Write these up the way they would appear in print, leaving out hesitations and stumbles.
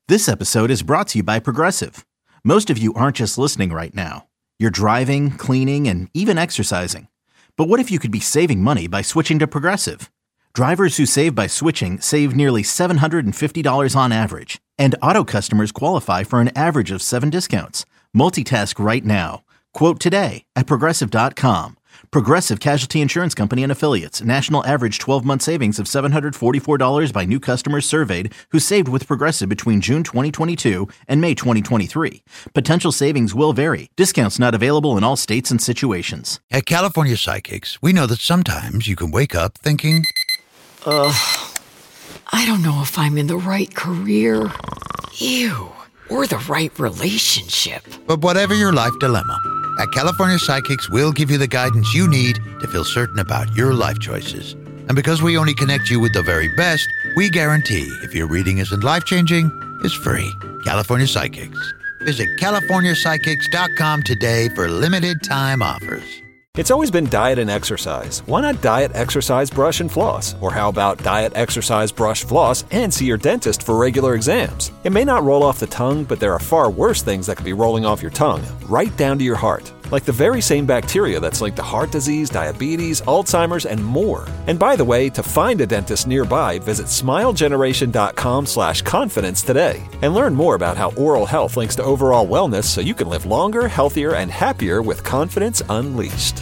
This episode is brought to you by Progressive. Most of you aren't just listening right now. You're driving, cleaning, and even exercising. But what if you could be saving money by switching to Progressive? Drivers who save by switching save nearly $750 on average. And auto customers qualify for an average of 7 discounts. Multitask right now. Quote today at Progressive.com. Progressive Casualty Insurance Company and Affiliates. National average 12-month savings of $744 by new customers surveyed who saved with Progressive between June 2022 and May 2023. Potential savings will vary. Discounts not available in all states and situations. At California Psychics, we know that sometimes you can wake up thinking, I don't know if I'm in the right career. Ew. Or the right relationship. but whatever your life dilemma, at California Psychics, we'll give you the guidance you need to feel certain about your life choices. And because we only connect you with the very best, we guarantee if your reading isn't life-changing, it's free. California Psychics. Visit CaliforniaPsychics.com today for limited time offers. It's always been diet and exercise. Why not diet, exercise, brush, and floss? Or how about diet, exercise, brush, floss, and see your dentist for regular exams? It may not roll off the tongue, but there are far worse things that could be rolling off your tongue, right down to your heart. Like the very same bacteria that's linked to heart disease, diabetes, Alzheimer's, and more. And by the way, to find a dentist nearby, visit smilegeneration.com/confidence today. And learn more about how oral health links to overall wellness so you can live longer, healthier, and happier with confidence unleashed.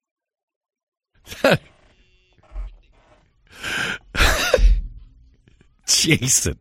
Jason.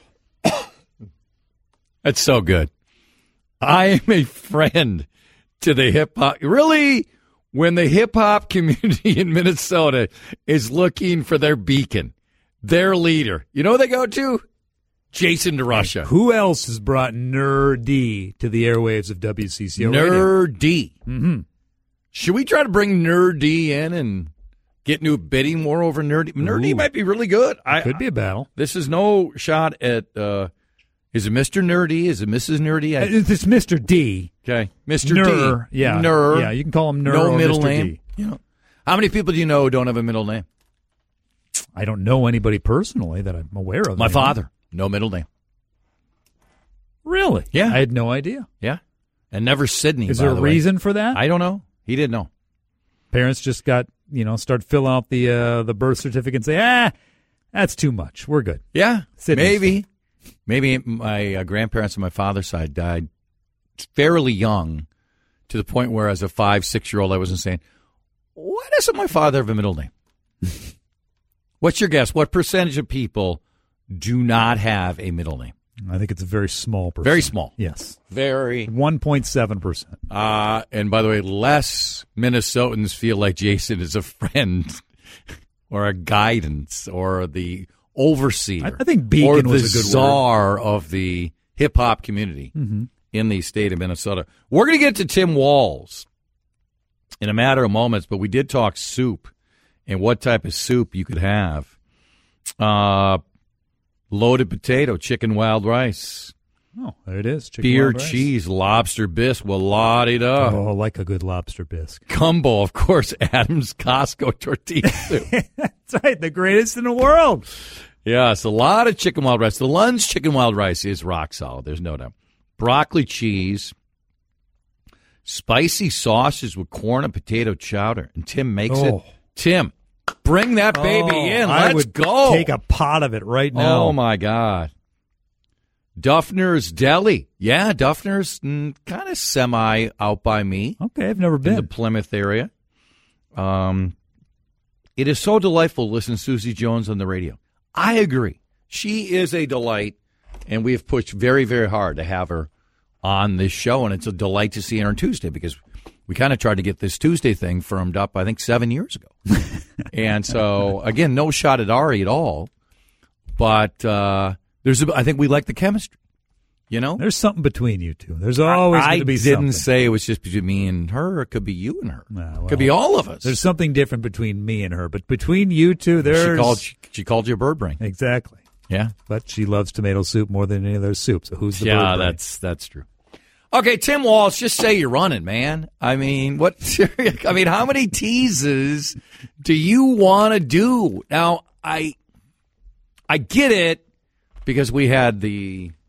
That's so good. I am a friend to the hip hop. Really? When the hip hop community in Minnesota is looking for their beacon, their leader, you know who they go to? Jason DeRusha. Who else has brought Nerdy to the airwaves of WCCO Radio? Nerdy. Mm-hmm. Should we try to bring Nerdy in and get new bidding war over Nerdy? Nerdy might be really good. Could be a battle. This is no shot at, is it Mr. Nerdy? Is it Mrs. Nerdy? It's Mr. D. Okay. Mr. Ner, D. yeah. Ner. Yeah, you can call him Ner No or middle Mr. name. D. Yeah. How many people do you know who don't have a middle name? I don't know anybody personally that I'm aware of. My father. No middle name. Really? Yeah. I had no idea. Yeah. And never Sydney, Is there a reason for that? I don't know. He didn't know. Parents just got, start filling out the birth certificate and say, that's too much. We're good. Yeah. Sydney's maybe. Maybe my grandparents on my father's side died fairly young to the point where as a 5-6-year-old I wasn't saying, why doesn't my father have a middle name? What's your guess? What percentage of people do not have a middle name? I think it's a very small percent. Very small. Yes. Very. 1.7%. And by the way, less Minnesotans feel like Jason is a friend or a guidance or the overseer. I think Beacon or the was a good czar of the hip-hop community in the state of Minnesota. We're going to get to Tim Walz in a matter of moments, but we did talk soup and what type of soup you could have. Loaded potato, chicken wild rice. Oh, there it is. Chicken Beer, wild rice. cheese, lobster bisque, la-di-da. Oh, I like a good lobster bisque. Gumbo, of course, Adams Costco tortilla soup. That's right, the greatest in the world. Yes, a lot of chicken wild rice. The Lund's chicken wild rice is rock solid. There's no doubt. Broccoli cheese, spicy sausages with corn and potato chowder. And Tim makes it. Tim, bring that baby in. I Let's would go. Take a pot of it right now. Oh, my God. Duffner's Deli. Yeah, Duffner's kind of semi out by me. Okay, I've never In been. the Plymouth area. It is so delightful to listen to Susie Jones on the radio. I agree. She is a delight, and we have pushed very, very hard to have her on this show, and it's a delight to see her on Tuesday because we kind of tried to get this Tuesday thing firmed up, I think, 7 years ago. And so, again, no shot at Ari at all, but I think we like the chemistry. You know, there's something between you two. There's always going to be something. I didn't say it was just between me and her. It could be you and her. Well, could be all of us. There's something different between me and her, but between you two, there's. She called you a bird brain. Exactly. Yeah, but she loves tomato soup more than any other soup. So who's the bird brain? Yeah, that's true. Okay, Tim Walz, just say you're running, man. I mean, what? I mean, how many teases do you want to do? Now, I get it because we had the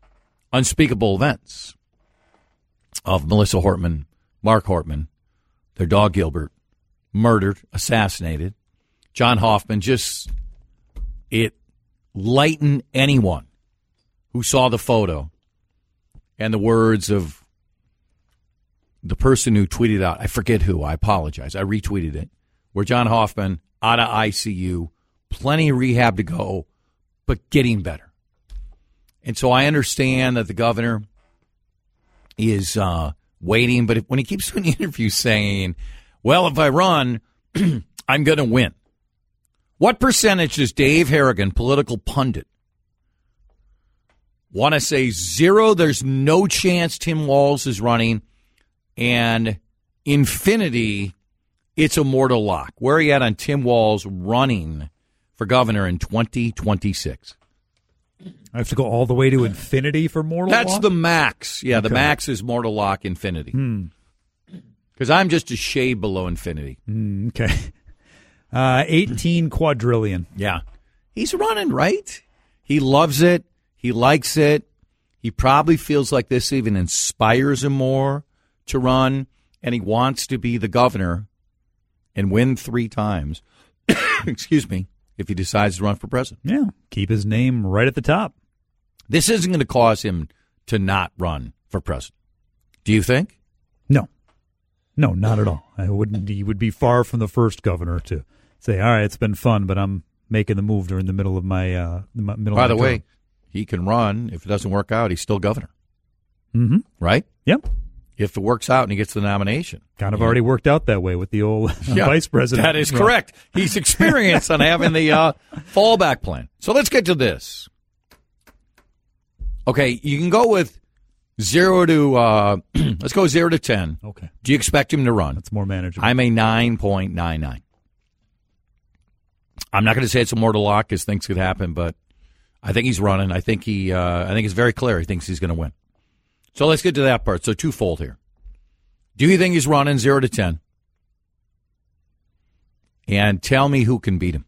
unspeakable events of Melissa Hortman, Mark Hortman, their dog Gilbert, murdered, assassinated. John Hoffman, it lightened anyone who saw the photo and the words of the person who tweeted out, I forget who, I apologize, I retweeted it, where John Hoffman, out of ICU, plenty of rehab to go, but getting better. And so I understand that the governor is waiting, but when he keeps doing interviews saying, well, if I run, I'm going to win. What percentage does Dave Harrigan, political pundit, want to say 0? There's no chance Tim Walz is running, and infinity, it's a mortal lock. Where are you at on Tim Walz running for governor in 2026? I have to go all the way to infinity for mortal lock? That's the max. Yeah, okay. The max is mortal lock infinity. Because I'm just a shade below infinity. Okay. 18 quadrillion. Yeah. He's running, right? He loves it. He likes it. He probably feels like this even inspires him more to run, and he wants to be the governor and win 3 times. Excuse me, if he decides to run for president. Yeah, keep his name right at the top. This isn't going to cause him to not run for president. Do you think? No, not at all. I wouldn't. He would be far from the first governor to say, all right, it's been fun, but I'm making the move during the middle of my middle. By the term. way, he can run. If it doesn't work out, he's still governor. Mm-hmm. Right? Yep. If it works out and he gets the nomination. Kind of already worked out that way with the old vice president. That is correct. He's experienced on having the fallback plan. So let's get to this. Okay, you can go with 0 to, let's go 0 to 10. Okay. Do you expect him to run? That's more manageable. I'm a 9.99. I'm not going to say it's a mortal lock because things could happen, but I think he's running. I think it's very clear. He thinks he's going to win. So let's get to that part. So twofold here. Do you think he's running 0 to 10? And tell me who can beat him.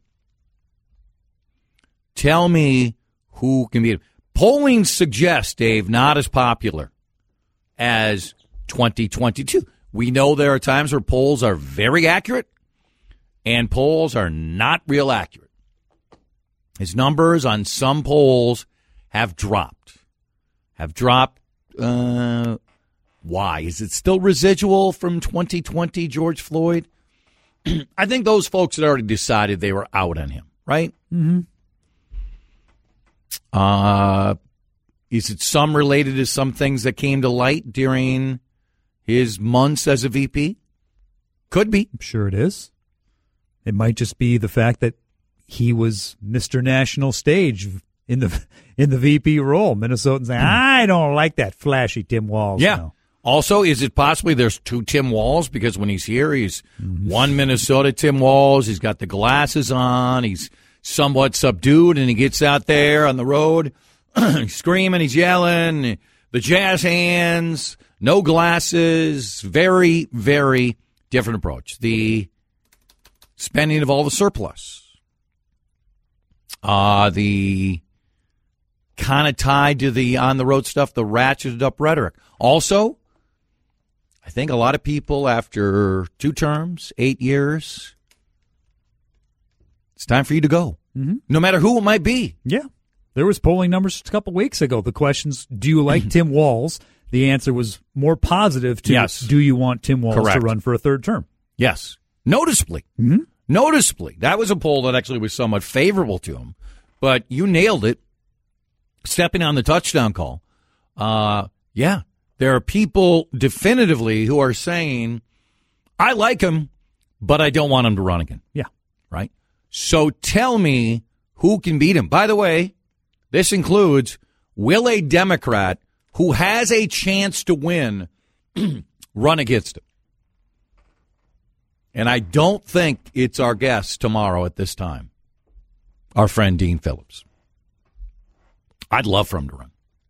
Tell me who can beat him. Polling suggests, Dave, not as popular as 2022. We know there are times where polls are very accurate and polls are not real accurate. His numbers on some polls have dropped. Why? Is it still residual from 2020, George Floyd? I think those folks had already decided they were out on him, right? Mm-hmm. Is it some related to some things that came to light during his months as a VP? Could be. I'm sure it is. It might just be the fact that he was Mr. National Stage in the VP role. Minnesotans saying, I don't like that flashy Tim Walz. Yeah. Now. Also, is it possibly there's 2 Tim Walz? Because when he's here, he's one Minnesota Tim Walz. He's got the glasses on. He's somewhat subdued, and he gets out there on the road, he's screaming, he's yelling, the jazz hands, no glasses. Very, very different approach. The spending of all the surplus. The kind of tied to the on-the-road stuff, the ratcheted up rhetoric. Also, I think a lot of people after 2 terms, 8 years, it's time for you to go. Mm-hmm. No matter who it might be. Yeah. There was polling numbers a couple weeks ago. The questions, do you like Tim Walz? The answer was more positive to, yes. Do you want Tim Walz Correct. to run for a 3rd term? Yes. Noticeably. Mm-hmm. Noticeably. That was a poll that actually was somewhat favorable to him. But you nailed it. Stepping on the touchdown call. Yeah. There are people definitively who are saying, I like him, but I don't want him to run again. Yeah. Right? So tell me who can beat him. By the way, this includes, will a Democrat who has a chance to win run against him? And I don't think it's our guest tomorrow at this time, our friend Dean Phillips. I'd love for him to run.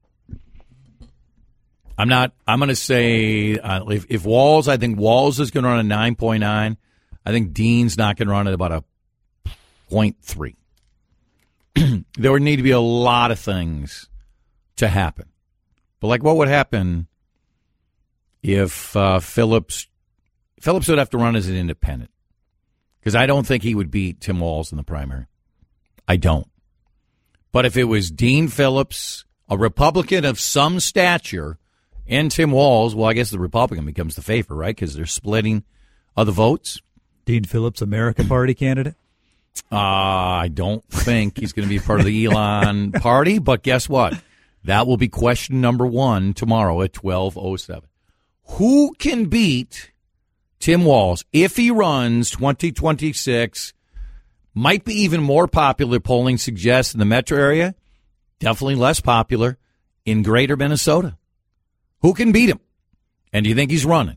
I'm going to say, if Walz, I think Walz is going to run a 9.9. I think Dean's not going to run at about a 0.3. There would need to be a lot of things to happen But, like, what would happen if Phillips would have to run as an independent? Because I don't think he would beat Tim Walz in the primary. I don't. But if it was Dean Phillips, a Republican of some stature, and Tim Walz, well, I guess the Republican becomes the favorite, right? Because they're splitting the votes. Dean Phillips, American Party candidate? I don't think he's going to be part of the Elon party, but guess what? That will be question number 1 tomorrow at 12:07. Who can beat Tim Walz if he runs 2026? Might be even more popular, polling suggests, in the metro area. Definitely less popular in greater Minnesota. Who can beat him? And do you think he's running?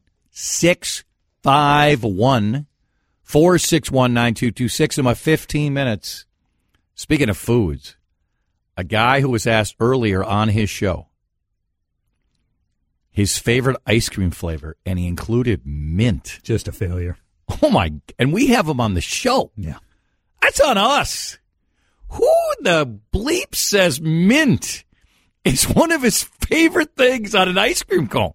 651-461-9226 in my 15 minutes. Speaking of foods, a guy who was asked earlier on his show his favorite ice cream flavor, and he included mint. Just a failure. Oh, my. And we have him on the show. Yeah. That's on us. Who the bleep says mint is one of his favorite things on an ice cream cone?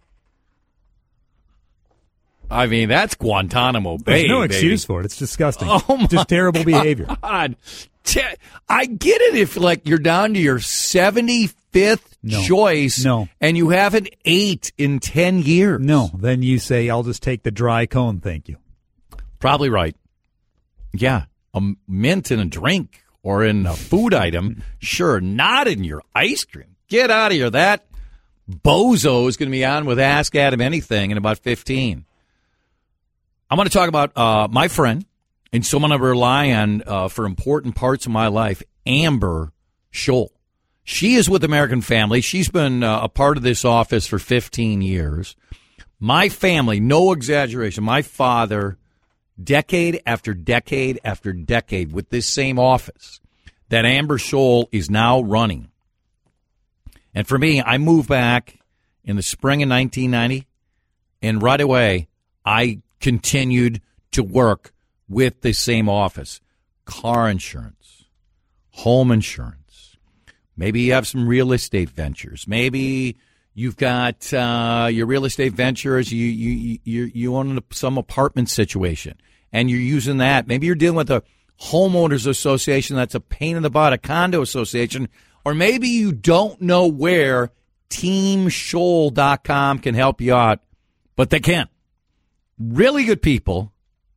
I mean, that's Guantanamo Bay. There's no baby. excuse for it. It's disgusting. Oh, my just terrible behavior. God. I get it if, like, you're down to your 75th choice and you haven't ate in 10 years. No, then you say, I'll just take the dry cone, thank you. Probably right. Yeah, a mint in a drink or in a food item, sure, not in your ice cream. Get out of here. That bozo is going to be on with Ask Adam Anything in about 15. I'm going to talk about my friend and someone I rely on for important parts of my life, Amber Scholl. She is with American Family. She's been a part of this office for 15 years. My family, no exaggeration, my father, decade after decade after decade with this same office that Amber Scholl is now running. And for me, I moved back in the spring of 1990, and right away, I continued to work with the same office. Car insurance, home insurance. Maybe you have some real estate ventures. Maybe you've got your real estate ventures. You own some apartment situation, and you're using that. Maybe you're dealing with a homeowners association that's a pain in the butt, a condo association, or maybe you don't know where TeamScholl.com can help you out, but they can. Really good people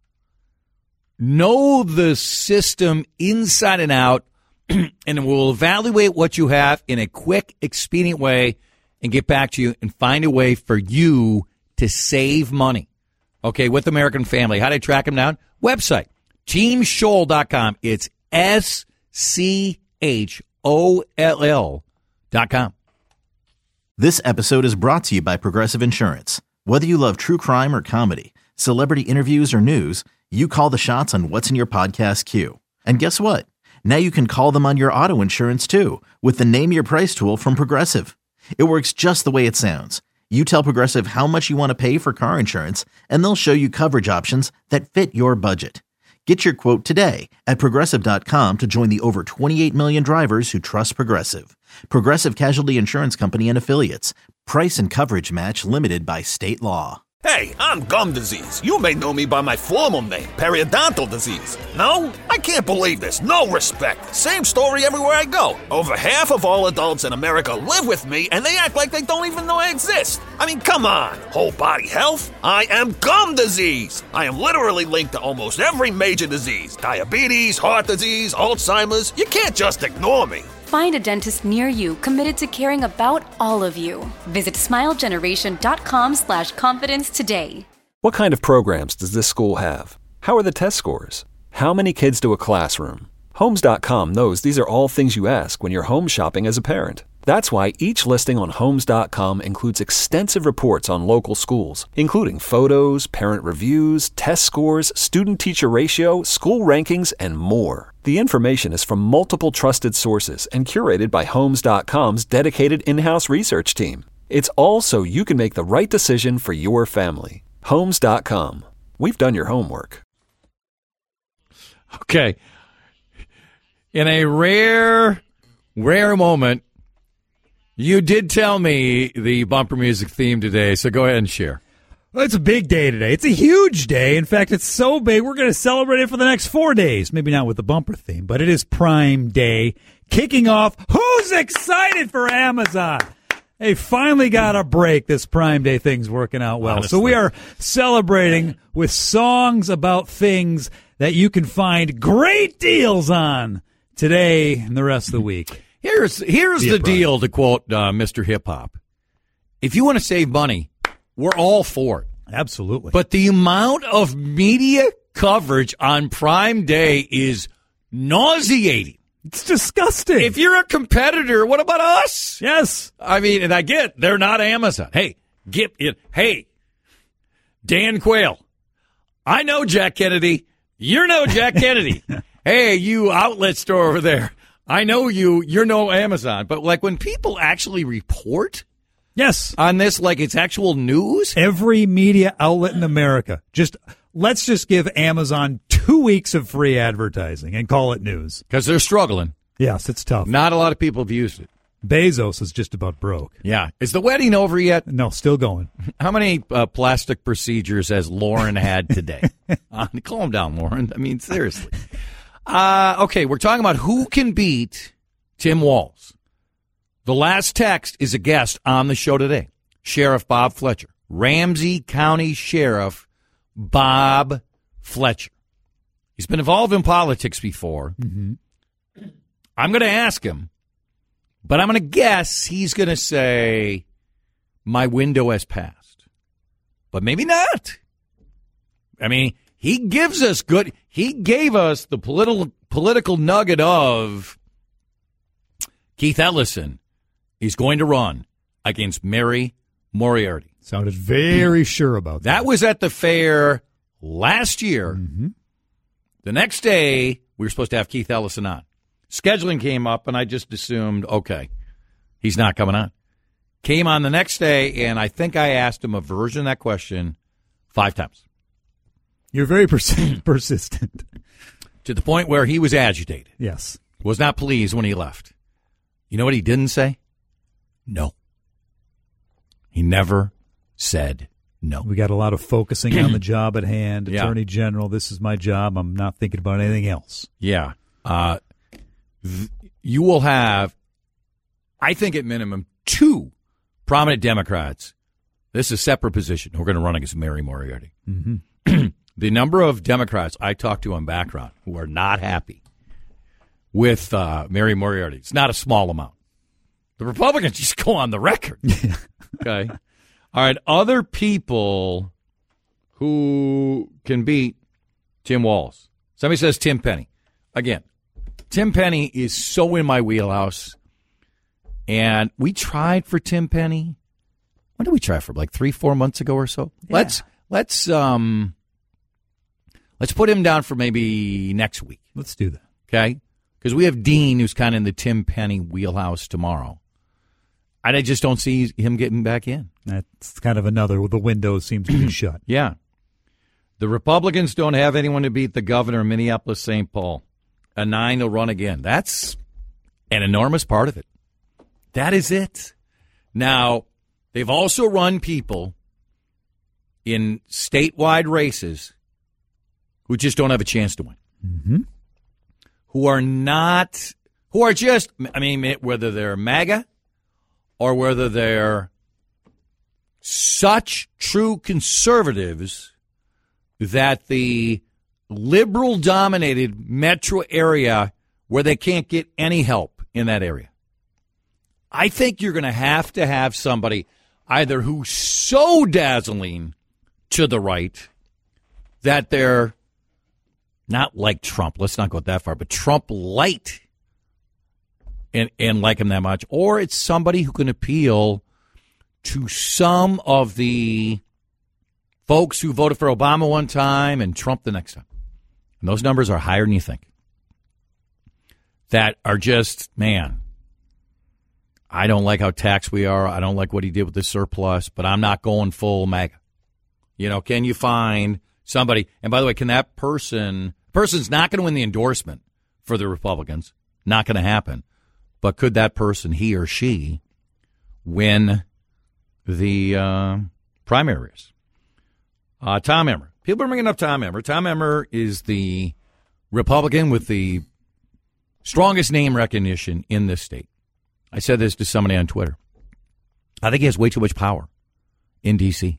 know the system inside and out, and will evaluate what you have in a quick, expedient way and get back to you and find a way for you to save money. Okay, with American Family. How do I track them down? Website, TeamScholl.com. It's SCHOLL.com. This episode is brought to you by Progressive Insurance. Whether you love true crime or comedy, celebrity interviews or news, you call the shots on what's in your podcast queue. And guess what? Now you can call them on your auto insurance too with the Name Your Price tool from Progressive. It works just the way it sounds. You tell Progressive how much you want to pay for car insurance, and they'll show you coverage options that fit your budget. Get your quote today at Progressive.com to join the over 28 million drivers who trust Progressive. Progressive Casualty Insurance Company and Affiliates. Price and coverage match limited by state law. Hey, I'm gum disease. You may know me by my formal name, periodontal disease. No? I can't believe this. No respect. Same story everywhere I go. Over half of all adults in America live with me, and they act like they don't even know I exist. I mean, come on. Whole body health? I am gum disease. I am literally linked to almost every major disease. Diabetes, heart disease, Alzheimer's. You can't just ignore me. Find a dentist near you committed to caring about all of you. Visit smilegeneration.com/confidence today. What kind of programs does this school have? How are the test scores? How many kids do a classroom? Homes.com knows these are all things you ask when you're home shopping as a parent. That's why each listing on Homes.com includes extensive reports on local schools, including photos, parent reviews, test scores, student-teacher ratio, school rankings, and more. The information is from multiple trusted sources and curated by Homes.com's dedicated in-house research team. It's all so you can make the right decision for your family. Homes.com. We've done your homework. Okay. In a rare moment, You did tell me the bumper music theme today, so go ahead and share. Well, it's a big day today. It's a huge day. In fact, it's so big, we're going to celebrate it for the next 4 days. Maybe not with the bumper theme, but it is Prime Day. Kicking off, who's excited for Amazon? They finally got a break. This Prime Day thing's working out well. Honestly. So we are celebrating with songs about things that you can find great deals on today and the rest of the week. Here's the deal, to quote Mr. Hip Hop. If you want to save money, we're all for it. Absolutely. But the amount of media coverage on Prime Day is nauseating. It's disgusting. If you're a competitor, what about us? Yes. I mean, and I get they're not Amazon. Hey, get it. Hey, Dan Quayle. I know Jack Kennedy. You're no Jack Kennedy. Hey, you outlet store over there. I know you. You're no Amazon. But like when people actually report Yes. on this, like it's actual news. Every media outlet in America. Let's just give Amazon 2 weeks of free advertising and call it news. Because they're struggling. Yes, it's tough. Not a lot of people have used it. Bezos is just about broke. Yeah. Is the wedding over yet? No, still going. How many plastic procedures has Lauren had today? Calm down, Lauren. I mean, seriously. Okay, we're talking about who can beat Tim Walz. The last text is a guest on the show today. Sheriff Bob Fletcher. Ramsey County Sheriff Bob Fletcher. He's been involved in politics before. Mm-hmm. I'm going to ask him, but I'm going to guess he's going to say, my window has passed. But maybe not. I mean, he gave us the political nugget of Keith Ellison is going to run against Mary Moriarty. Sounded very sure about that. That was at the fair last year. Mm-hmm. The next day, we were supposed to have Keith Ellison on. Scheduling came up, and I just assumed, okay, he's not coming on. Came on the next day, and I think I asked him a version of that question 5 times. You're very persistent. To the point where he was agitated. Yes. Was not pleased when he left. You know what he didn't say? No. He never said no. We got a lot of focusing on the job at hand. Yeah. Attorney General, this is my job. I'm not thinking about anything else. Yeah. You will have, I think at minimum, 2 prominent Democrats. This is a separate position. We're going to run against Mary Moriarty. Mm-hmm. The number of Democrats I talked to on background who are not happy with Mary Moriarty, it's not a small amount. The Republicans just go on the record. Okay. All right. Other people who can beat Tim Walz. Somebody says Tim Penny. Again, Tim Penny is so in my wheelhouse. And we tried for Tim Penny. When did we try for? Like 3-4 months ago or so? Yeah. Let's put him down for maybe next week. Let's do that. Okay? Because we have Dean, who's kind of in the Tim Penny wheelhouse tomorrow. And I just don't see him getting back in. That's kind of another, the window seems to be shut. Yeah. The Republicans don't have anyone to beat the governor of Minneapolis-St. Paul. A 9 will run again. That's an enormous part of it. That is it. Now, they've also run people in statewide races who just don't have a chance to win. Mm-hmm. Who are just, I mean, whether they're MAGA or whether they're such true conservatives that the liberal-dominated metro area where they can't get any help in that area. I think you're going to have somebody either who's so dazzling to the right that they're not like Trump. Let's not go that far, but Trump light and like him that much. Or it's somebody who can appeal to some of the folks who voted for Obama one time and Trump the next time. And those numbers are higher than you think. That are just, man, I don't like how taxed we are. I don't like what he did with the surplus, but I'm not going full MAGA. You know, can you find somebody? And by the way, can that person's not going to win the endorsement for the Republicans. Not going to happen. But could that person, he or she, win the primaries. Tom Emmer. People are bringing up Tom Emmer. Tom Emmer is the Republican with the strongest name recognition in this state. I said this to somebody on Twitter. I think he has way too much power in D.C.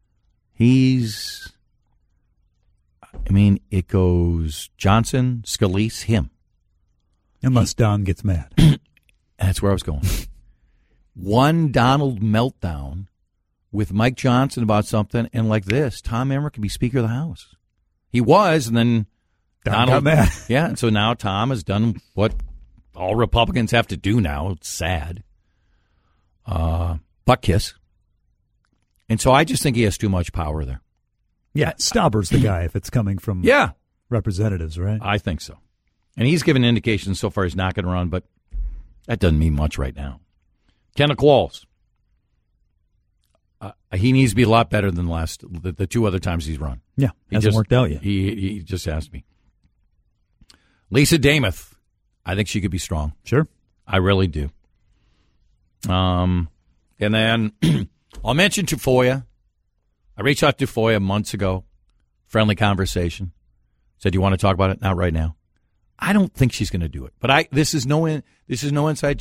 It goes Johnson, Scalise, him. Unless Don gets mad. That's where I was going. One Donald meltdown with Mike Johnson about something, and like this, Tom Emmer could be Speaker of the House. He was, and then Donald got mad. Yeah, and so now Tom has done what all Republicans have to do now. It's sad. Butt kiss. And so I just think he has too much power there. Yeah, Stauber's the guy if it's coming from representatives, right? I think so. And he's given indications so far he's not going to run, but that doesn't mean much right now. Kenneth Walz. He needs to be a lot better than the two other times he's run. Yeah, hasn't worked out yet. He just asked me. Lisa Damath. I think she could be strong. Sure. I really do. And then I'll mention Tafoya. I reached out to Tafoya months ago. Friendly conversation. Said, you want to talk about it? Not right now. I don't think she's going to do it. But this is no insight.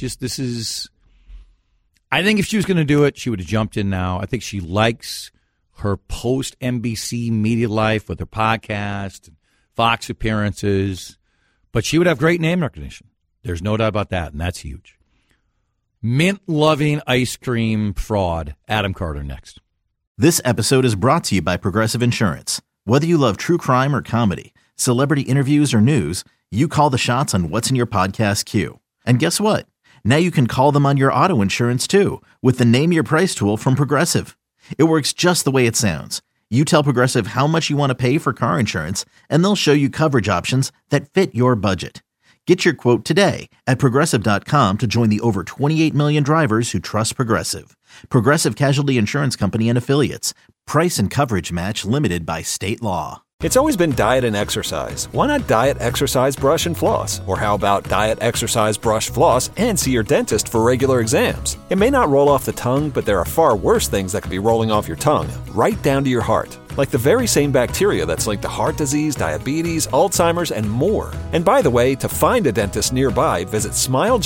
I think if she was going to do it, she would have jumped in now. I think she likes her post-NBC media life with her podcast, and Fox appearances. But she would have great name recognition. There's no doubt about that, and that's huge. Mint-loving ice cream fraud, Adam Carter next. This episode is brought to you by Progressive Insurance. Whether you love true crime or comedy, celebrity interviews or news, you call the shots on what's in your podcast queue. And guess what? Now you can call them on your auto insurance too with the Name Your Price tool from Progressive. It works just the way it sounds. You tell Progressive how much you want to pay for car insurance, and they'll show you coverage options that fit your budget. Get your quote today at Progressive.com to join the over 28 million drivers who trust Progressive. Progressive Casualty Insurance Company and Affiliates. Price and coverage match limited by state law. It's always been diet and exercise. Why not diet, exercise, brush, and floss? Or how about diet, exercise, brush, floss, and see your dentist for regular exams? It may not roll off the tongue, but there are far worse things that could be rolling off your tongue, right down to your heart. Like the very same bacteria that's linked to heart disease, diabetes, Alzheimer's, and more. And by the way, to find a dentist nearby, visit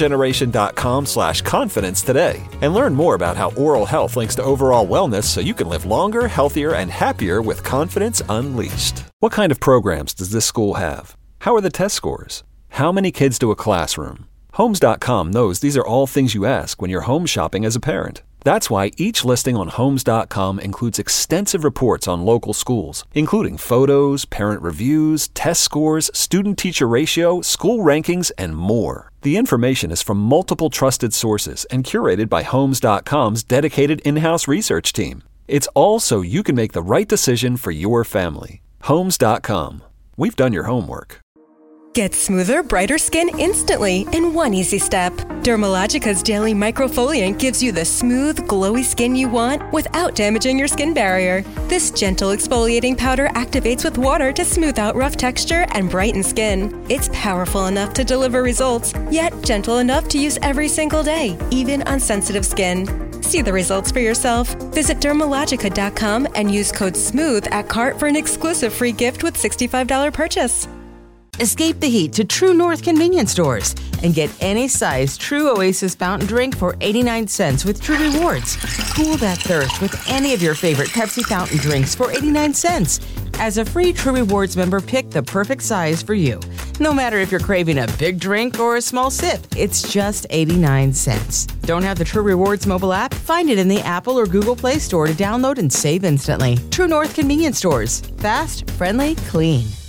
smilegeneration.com/confidence today. And learn more about how oral health links to overall wellness so you can live longer, healthier, and happier with confidence unleashed. What kind of programs does this school have? How are the test scores? How many kids to a classroom? Homes.com knows these are all things you ask when you're home shopping as a parent. That's why each listing on Homes.com includes extensive reports on local schools, including photos, parent reviews, test scores, student-teacher ratio, school rankings, and more. The information is from multiple trusted sources and curated by Homes.com's dedicated in-house research team. It's all so you can make the right decision for your family. Homes.com. We've done your homework. Get smoother, brighter skin instantly in one easy step. Dermalogica's Daily Microfoliant gives you the smooth, glowy skin you want without damaging your skin barrier. This gentle exfoliating powder activates with water to smooth out rough texture and brighten skin. It's powerful enough to deliver results, yet gentle enough to use every single day, even on sensitive skin. See the results for yourself. Visit Dermalogica.com and use code SMOOTH at cart for an exclusive free gift with $65 purchase. Escape the heat to True North convenience stores and get any size True Oasis fountain drink for 89 cents with True Rewards. Cool that thirst with any of your favorite Pepsi fountain drinks for 89 cents. As a free True Rewards member, pick the perfect size for you. No matter if you're craving a big drink or a small sip, it's just 89 cents. Don't have the True Rewards mobile app? Find it in the Apple or Google Play Store to download and save instantly. True North convenience stores. Fast, friendly, clean.